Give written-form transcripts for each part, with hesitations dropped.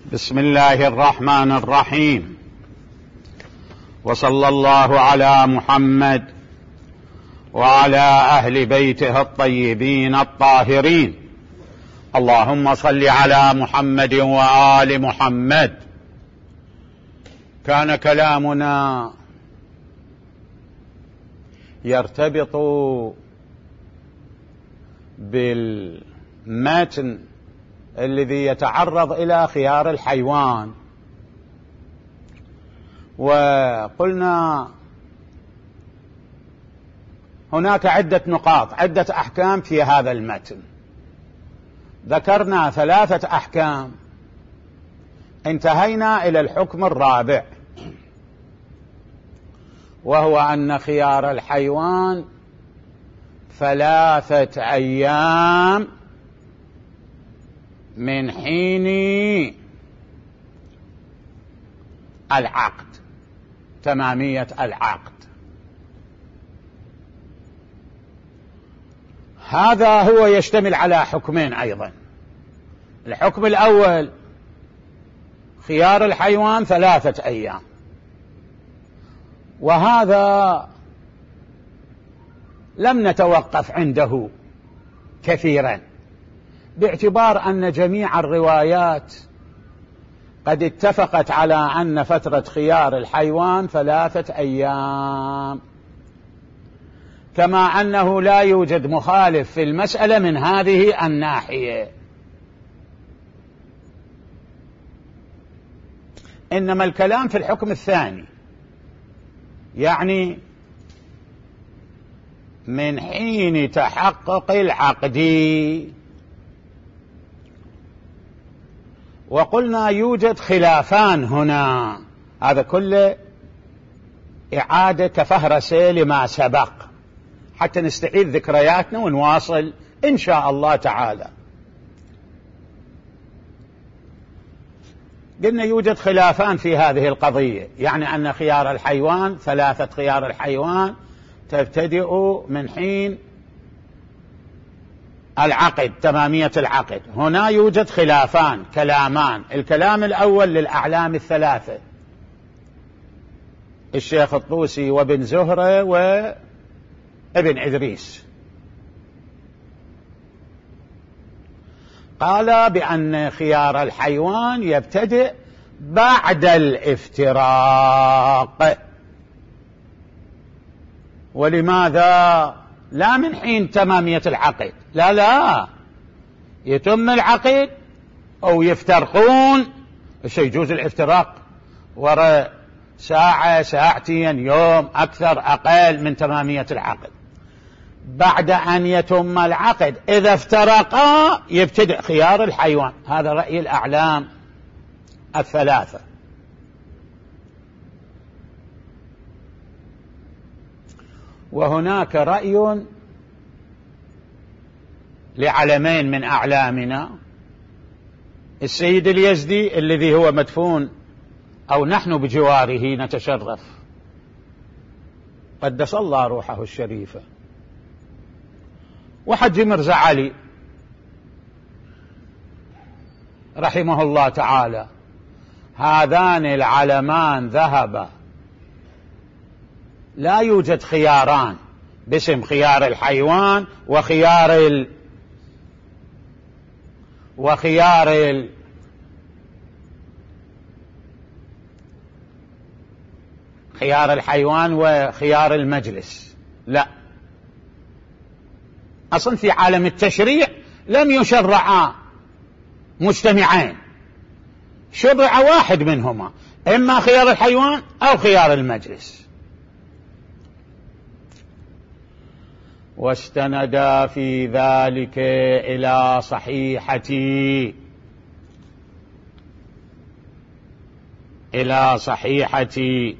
بسم الله الرحمن الرحيم، وصلى الله على محمد وعلى أهل بيته الطيبين الطاهرين. اللهم صل على محمد وآل محمد. كان كلامنا يرتبط بالمتن الذي يتعرض إلى خيار الحيوان، وقلنا هناك عدة نقاط، عدة أحكام في هذا المتن. ذكرنا 3 أحكام، انتهينا إلى الحكم الرابع، وهو أن خيار الحيوان 3 أيام من حين العقد، تمامية العقد. هذا هو يشتمل على حكمين أيضا. الحكم الأول خيار الحيوان 3 أيام، وهذا لم نتوقف عنده كثيرا، باعتبار أن جميع الروايات قد اتفقت على أن فترة خيار الحيوان 3 أيام، كما أنه لا يوجد مخالف في المسألة من هذه الناحية. إنما الكلام في الحكم الثاني، يعني من حين تحقق العقد. وقلنا يوجد خلافان هنا، هذا كله إعادة كفهرسة لما سبق حتى نستعيد ذكرياتنا ونواصل إن شاء الله تعالى. قلنا يوجد خلافان في هذه القضية، يعني أن خيار الحيوان 3 خيار الحيوان تبتدئ من حين العقد، تمامية العقد. هنا يوجد خلافان، كلامان. الكلام الأول للأعلام 3، الشيخ الطوسي وابن زهرة وابن إدريس، قال بأن خيار الحيوان يبتدئ بعد الافتراق. ولماذا؟ لا من حين تمامية العقد، لا يتم العقد أو يفترقون، يجوز الافتراق وراء ساعة، ساعتين، يوم، أكثر أقل من تمامية العقد. بعد أن يتم العقد إذا افترقا يبتدئ خيار الحيوان. هذا رأي الأعلام 3. وهناك رأي لعلمين من أعلامنا، السيد اليزدي الذي هو مدفون أو نحن بجواره نتشرف، قدس الله روحه الشريفة، وحج مرزا علي رحمه الله تعالى. هذان العلمان ذهبا لا يوجد خياران باسم خيار الحيوان وخيار خيار الحيوان وخيار المجلس. لا، أصلا في عالم التشريع لم يشرعا مجتمعين، شرع واحد منهما، إما خيار الحيوان أو خيار المجلس. واستند في ذلك إلى صحيحة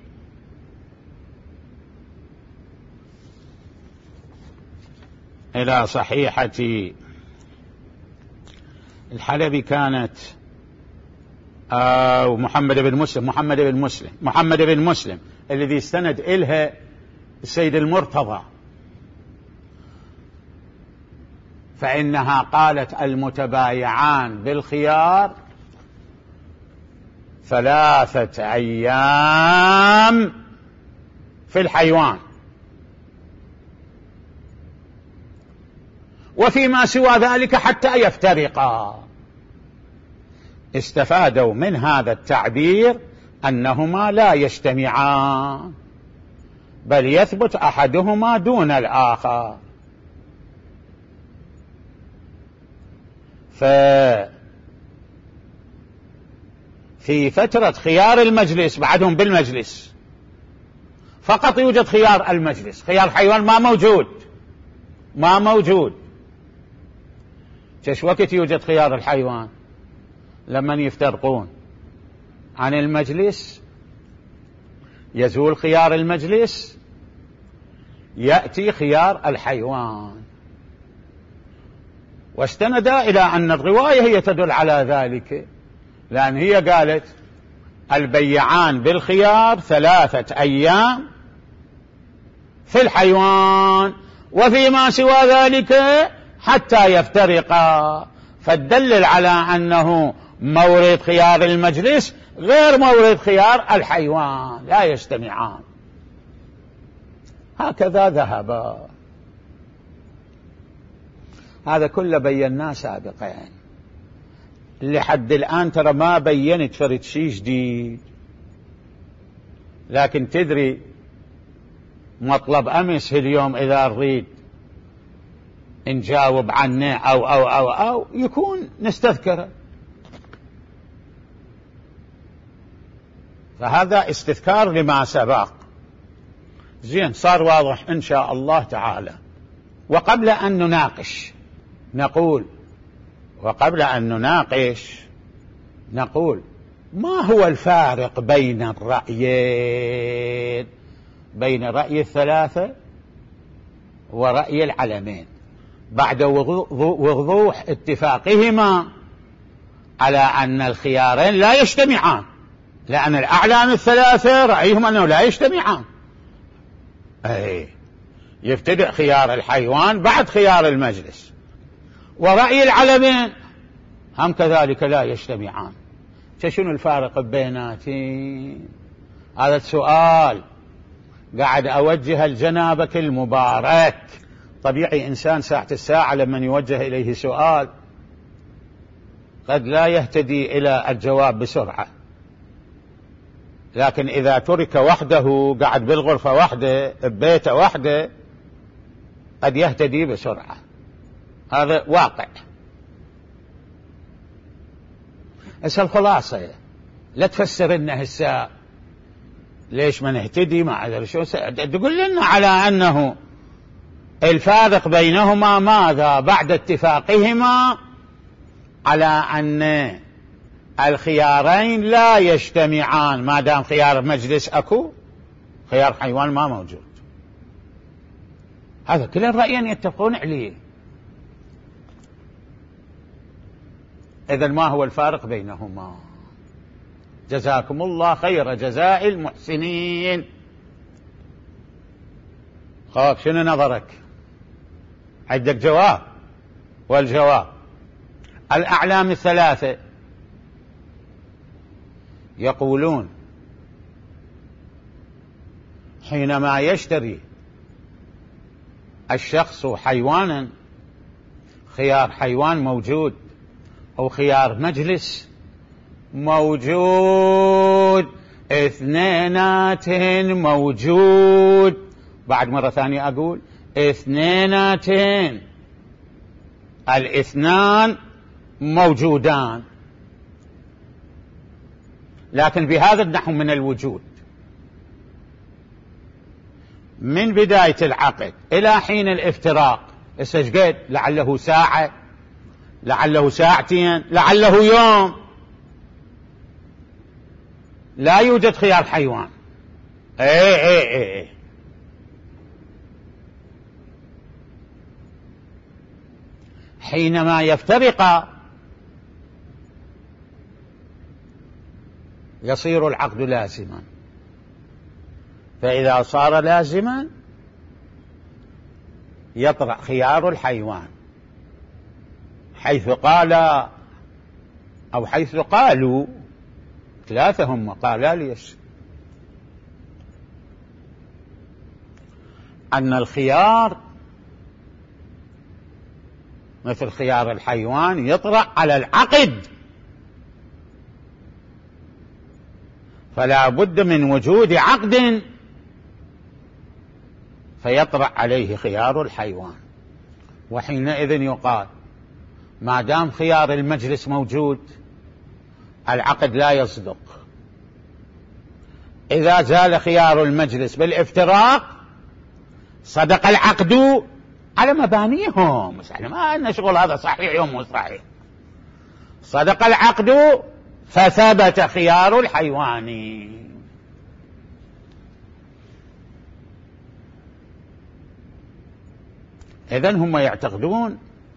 الحلبي كانت، أو محمد بن مسلم الذي استند إلها السيد المرتضى، فإنها قالت المتبايعان بالخيار 3 أيام في الحيوان، وفيما سوى ذلك حتى يفترقا. استفادوا من هذا التعبير أنهما لا يجتمعان، بل يثبت أحدهما دون الآخر. في فترة خيار المجلس بعدهم بالمجلس فقط يوجد خيار المجلس، خيار الحيوان ما موجود. كيش وقت يوجد خيار الحيوان؟ لما يفترقون عن المجلس يزول خيار المجلس، يأتي خيار الحيوان. واستند إلى أن الرواية هي تدل على ذلك، لأن هي قالت البيعان بالخيار 3 أيام في الحيوان، وفيما سوى ذلك حتى يفترقا، فالدلل على أنه مورد خيار المجلس غير مورد خيار الحيوان، لا يجتمعان. هكذا ذهب. هذا كله بيناه سابقا، لحد الآن ترى ما بينت فرد شيء جديد. لكن تدري مطلب أمس اليوم إذا نريد نجاوب عنه أو يكون نستذكره. فهذا استذكار لما سبق. زين، صار واضح إن شاء الله تعالى. وقبل أن نناقش نقول ما هو الفارق بين الرأيين، بين رأي الثلاثة ورأي العلمين، بعد وضوح اتفاقهما على أن الخيارين لا يجتمعان، لأن الأعلام الثلاثة رأيهم أنه لا يجتمعان. يبتدئ خيار الحيوان بعد خيار المجلس، ورأي العلمين هم كذلك لا يجتمعان. شنو الفارق بيناتهم؟ هذا السؤال قاعد أوجه لجنابك المبارك. طبيعي إنسان ساعة الساعة لما يوجه إليه سؤال قد لا يهتدي إلى الجواب بسرعة، لكن إذا ترك وحده قاعد بالغرفة وحده ببيته وحده قد يهتدي بسرعة. هذا واقع. اسأل خلاصة، لا تفسر لنا هسه ليش ما نهتدي ما أدري شو، تقول لنا على أنه الفارق بينهما ماذا بعد اتفاقهما على أن الخيارين لا يجتمعان، ما دام خيار مجلس أكو خيار حيوان ما موجود. هذا كل الرأيين يتفقون عليه. إذن ما هو الفارق بينهما؟ جزاكم الله خير جزاء المحسنين. خلاص، شنو نظرك؟ عندك جواب؟ والجواب الأعلام الثلاثة يقولون حينما يشتري الشخص حيوانا، خيار حيوان موجود أو خيار مجلس موجود، اثنيناتهن موجود. بعد مرة ثانية أقول اثنيناتهن، الاثنان موجودان، لكن بهذا النحو من الوجود من بداية العقد إلى حين الافتراق. استشقيت لعله ساعة، لعله ساعتين، لعله يوم، لا يوجد خيار حيوان. حينما يفترق يصير العقد لازما، فإذا صار لازما يطرأ خيار الحيوان، حيث قال أو حيث قالوا 3 هم. قال ليش؟ أن الخيار مثل خيار الحيوان يطرأ على العقد، فلا بد من وجود عقد فيطرأ عليه خيار الحيوان. وحينئذ يقال ما دام خيار المجلس موجود العقد لا يصدق. إذا زال خيار المجلس بالافتراق صدق العقد على مبانيهم. مش احنا ما لنا شغل هذا صحيح يوم مو صحيح. صدق العقد فثبت خيار الحيوان. إذن هم يعتقدون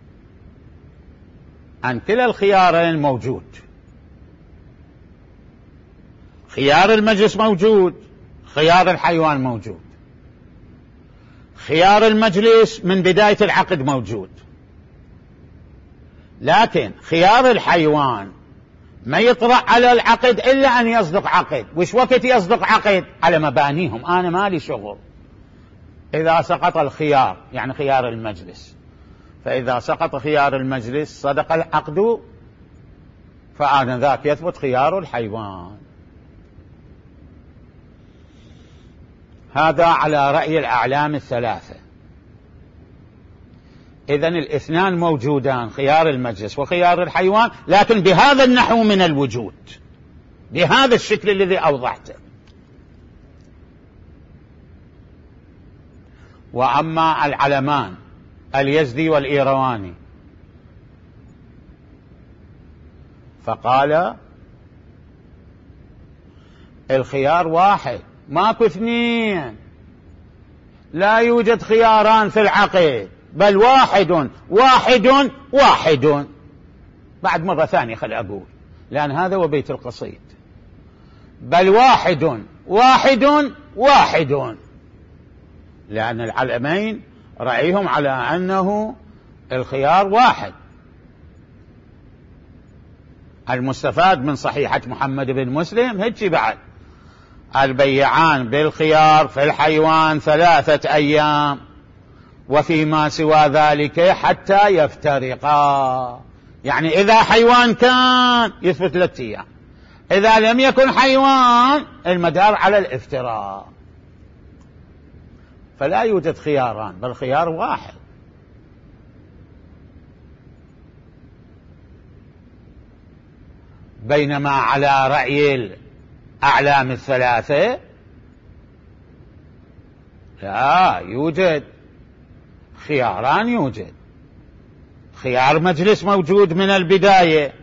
أن كلا الخيارين موجود. خيار المجلس موجود، خيار الحيوان موجود. خيار المجلس من بداية العقد موجود، لكن خيار الحيوان ما يطرأ على العقد إلا أن يصدق عقد. وش وقت يصدق عقد؟ على مبانيهم، أنا مالي شغل. إذا سقط الخيار يعني خيار المجلس، فإذا سقط خيار المجلس صدق العقد فآنذاك يثبت خيار الحيوان. هذا على رأي الأعلام الثلاثة. إذن الاثنان موجودان، خيار المجلس وخيار الحيوان، لكن بهذا النحو من الوجود، بهذا الشكل الذي أوضحته. وأما العلمان اليزدي والإيرواني فقال الخيار واحد، ماكو اثنين، لا يوجد خياران في العقد، بل واحد واحد واحد. بعد مرة ثانية خل أقول، لأن هذا هو بيت القصيد. بل واحد واحد واحد، لأن العلمين رأيهم على أنه الخيار واحد. المستفاد من صحيحة محمد بن مسلم هيك بعد: البيعان بالخيار في الحيوان 3 أيام، وفيما سوى ذلك حتى يفترقا. يعني إذا حيوان كان يثبت 3 أيام، إذا لم يكن حيوان المدار على الافتراق. فلا يوجد خياران بل خيار واحد. بينما على رأي الأعلام الثلاثة لا يوجد خياران. يوجد خيار مجلس موجود من البداية.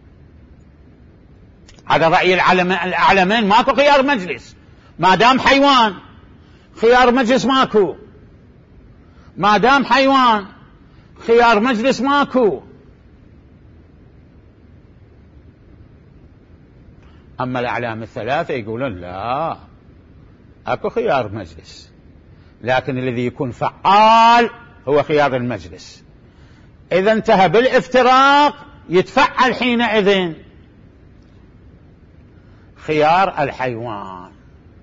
على رأي الأعلمين ماكو خيار مجلس ما دام حيوان، خيار مجلس ماكو. ما دام حيوان خيار مجلس ماكو. أما الأعلام الثلاثة يقولون لا، أكو خيار مجلس، لكن الذي يكون فعال هو خيار المجلس. إذا انتهى بالافتراق يتفعل حينئذ خيار الحيوان.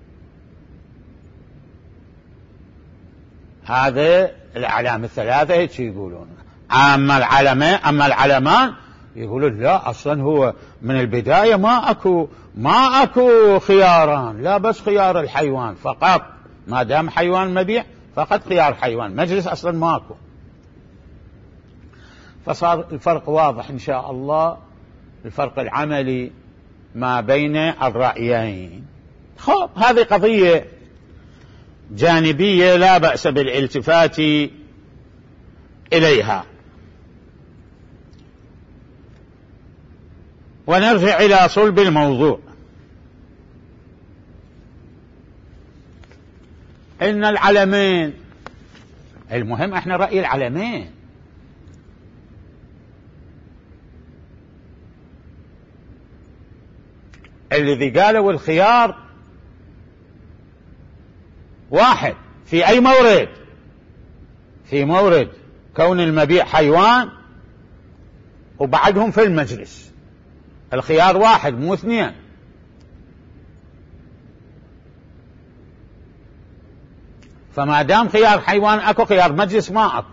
هذا الأعلام الثلاثة هيك يقولون. أما العلمان يقولون لا، أصلا هو من البداية ما أكو خياران، لا بس خيار الحيوان فقط. ما دام حيوان مبيع فقط خيار حيوان، مجلس أصلا ماكو. فصار الفرق واضح إن شاء الله، الفرق العملي ما بين الرأيين. خب هذه قضية جانبية لا بأس بالالتفات إليها. ونرجع إلى صلب الموضوع. إن العلمين، المهم احنا رأي العلمين. الذي قالوا الخيار واحد في أي مورد، في مورد كون المبيع حيوان وبعدهم في المجلس الخيار واحد مو 2. فما دام خيار حيوان أكو، خيار مجلس ما أكو.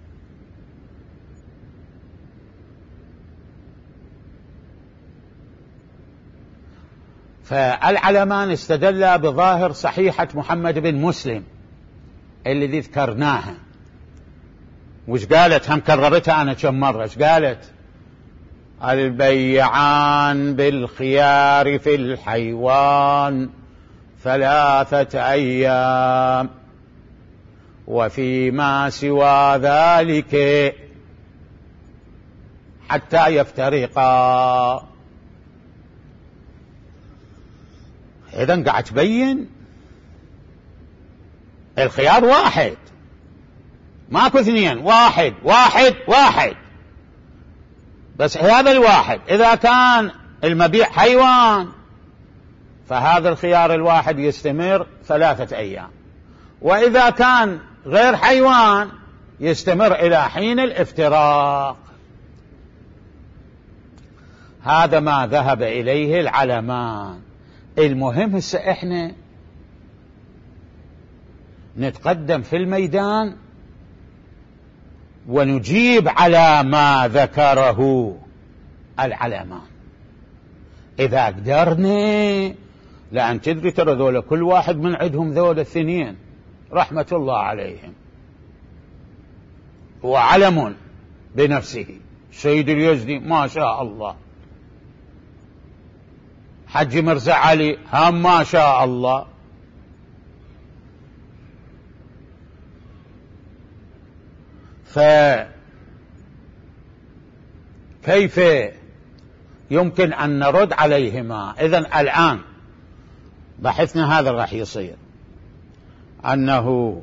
فالعلمان استدل بظاهر صحيحة محمد بن مسلم اللي ذكرناها. وش قالت؟ هم كررتها أنا كم مرة. ايش قالت؟ البيعان بالخيار في الحيوان 3 أيام، وفيما سوى ذلك حتى يفترقا. إذن قاعد تبين الخيار واحد، ماكو اثنين، واحد واحد واحد. بس هذا الواحد إذا كان المبيع حيوان فهذا الخيار الواحد يستمر 3 أيام، وإذا كان غير حيوان يستمر إلى حين الافتراق. هذا ما ذهب إليه العلمان. المهم هسه احنا نتقدم في الميدان ونجيب على ما ذكره العلمان إذا قدرنا. لأن تدري ترى ذولا كل واحد من عندهم ذولا الثنين رحمة الله عليهم، هو علم بنفسه. سيد اليزدي ما شاء الله، حج مرزا علي هم ما شاء الله. فكيف يمكن أن نرد عليهما؟ إذن الآن بحثنا هذا راح يصير أنه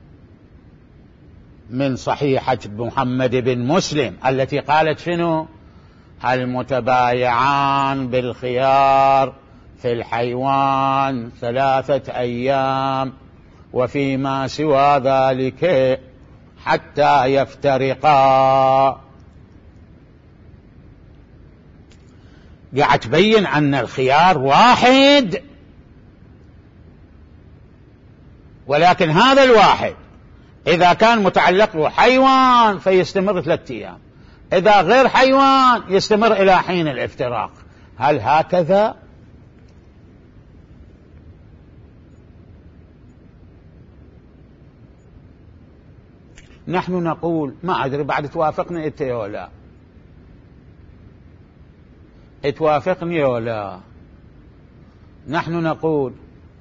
من صحيحة محمد بن مسلم التي قالت شنو؟ المتبايعان بالخيار في الحيوان 3 أيام، وفيما سوى ذلك حتى يفترقا. قاعد تبين أن الخيار واحد، ولكن هذا الواحد إذا كان متعلق له حيوان فيستمر 3 أيام، إذا غير حيوان يستمر إلى حين الافتراق. هل هكذا؟ نحن نقول ما أدري بعد توافقني أنت ولا توافقني ولا. نحن نقول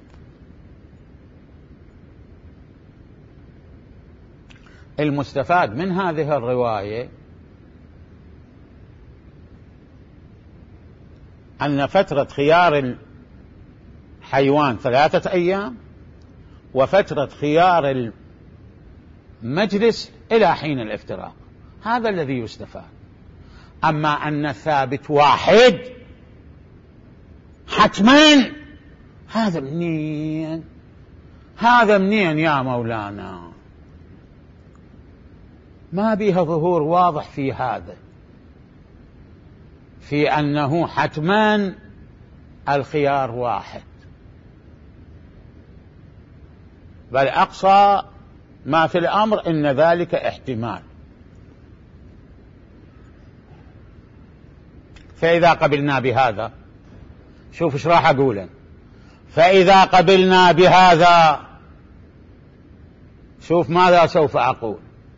المستفاد من هذه الرواية أن فترة خيار الحيوان 3 أيام، وفترة خيار المجلس إلى حين الافتراق. هذا الذي يستفاد. أما أن الثابت واحد حتما، هذا منين؟ هذا منين يا مولانا؟ ما بيها ظهور واضح في هذا، في أنه حتما الخيار واحد، بل أقصى ما في الأمر إن ذلك احتمال. فإذا قبلنا بهذا، شوف ايش راح أقوله، فإذا قبلنا بهذا شوف ماذا سوف أقول.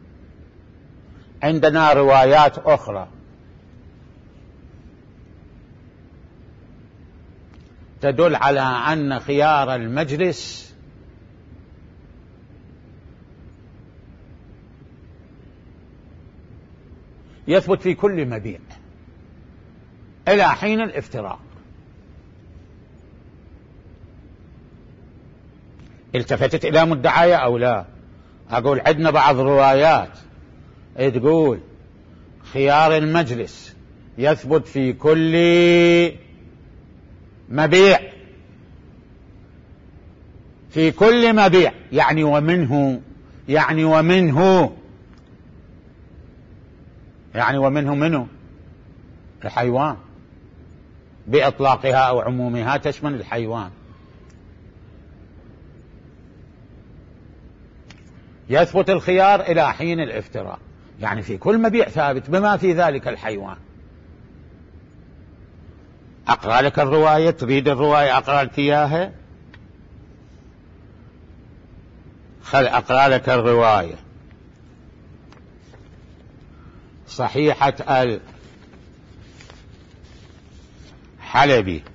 عندنا روايات أخرى تدل على أن خيار المجلس يثبت في كل مبيع إلى حين الافتراق. التفتت إلى مدعايا أو لا؟ أقول عندنا بعض روايات تقول خيار المجلس يثبت في كل مبيع، في كل مبيع، يعني ومنه، يعني ومنه، يعني ومنه منه الحيوان بإطلاقها أو عمومها تشمل الحيوان. يثبت الخيار إلى حين الافتراء، يعني في كل مبيع ثابت بما في ذلك الحيوان. أقرأ لك الرواية، تريد الرواية أقرأ لك إياها؟ أقرأ لك الرواية. صحيحة الحلبي: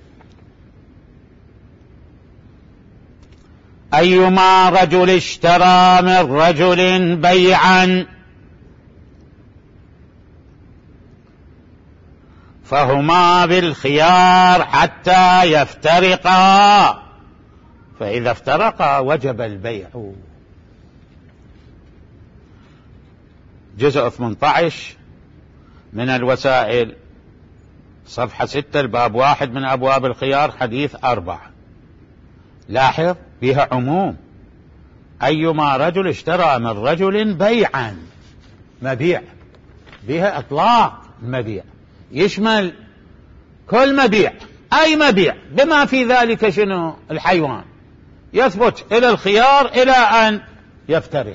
أيما رجل اشترى من رجل بيعا فهما بالخيار حتى يفترقا، فإذا افترقا وجب البيع. جزء 18 من الوسائل، صفحة 6، الباب 1 من أبواب الخيار، حديث 4. لاحظ فيها عموم: أيما رجل اشترى من رجل بيعا، مبيع، بها إطلاق المبيع، يشمل كل مبيع، أي مبيع بما في ذلك شنو الحيوان، يثبت إلى الخيار إلى أن يفترق.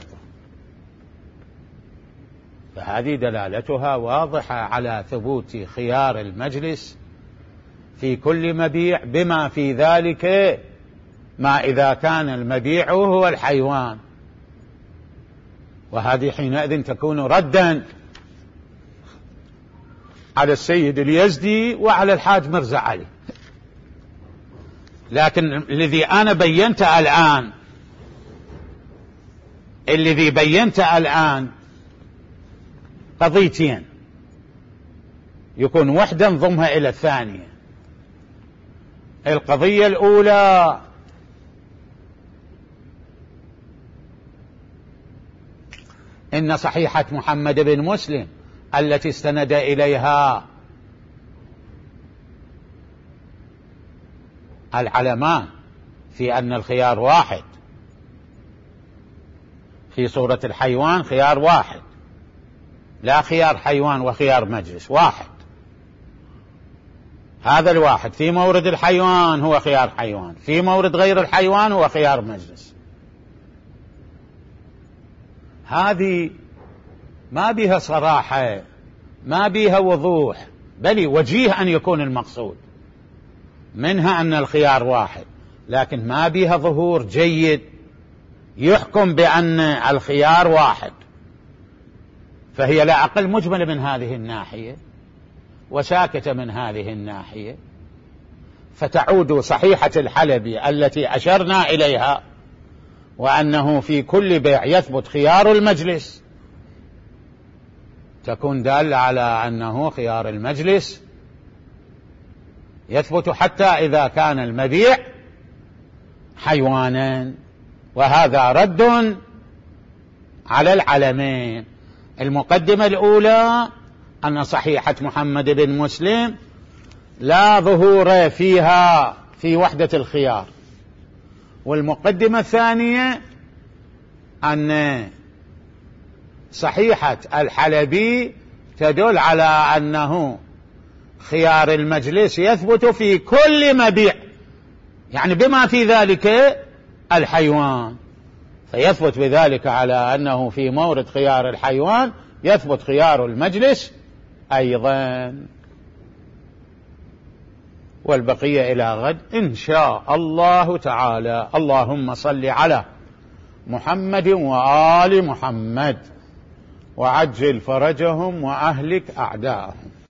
فهذه دلالتها واضحة على ثبوت خيار المجلس في كل مبيع بما في ذلك، ما إذا كان المبيع هو الحيوان، وهذه حينئذ تكون ردا على السيد اليزدي وعلى الحاج مرزا علي. لكن الذي أنا بينته الآن قضيتين، يكون وحدة نضمها إلى الثانية. القضية الأولى: إن صحيحة محمد بن مسلم التي استند إليها العلمان في أن الخيار واحد، في صورة الحيوان خيار واحد، لا خيار حيوان وخيار مجلس، واحد. هذا الواحد في مورد الحيوان هو خيار حيوان، في مورد غير الحيوان هو خيار مجلس. هذه ما بها صراحة، ما بها وضوح، بل وجيه أن يكون المقصود منها أن الخيار واحد، لكن ما بها ظهور جيد يحكم بأن الخيار واحد. فهي لا أقل مجملة من هذه الناحية وساكتة من هذه الناحية. فتعود صحيحة الحلبي التي أشرنا إليها، وأنه في كل بيع يثبت خيار المجلس، تكون دالة على أنه خيار المجلس يثبت حتى إذا كان المبيع حيوانا. وهذا رد على العلمين. المقدمة الأولى أن صحيحة محمد بن مسلم لا ظهور فيها في وحدة الخيار، والمقدمة الثانية أن صحيحة الحلبي تدل على أنه خيار المجلس يثبت في كل مبيع، يعني بما في ذلك الحيوان، فيثبت بذلك على أنه في مورد خيار الحيوان يثبت خيار المجلس أيضا. والبقية إلى غد إن شاء الله تعالى. اللهم صل على محمد وآل محمد وعجل فرجهم وأهلك أعداءهم.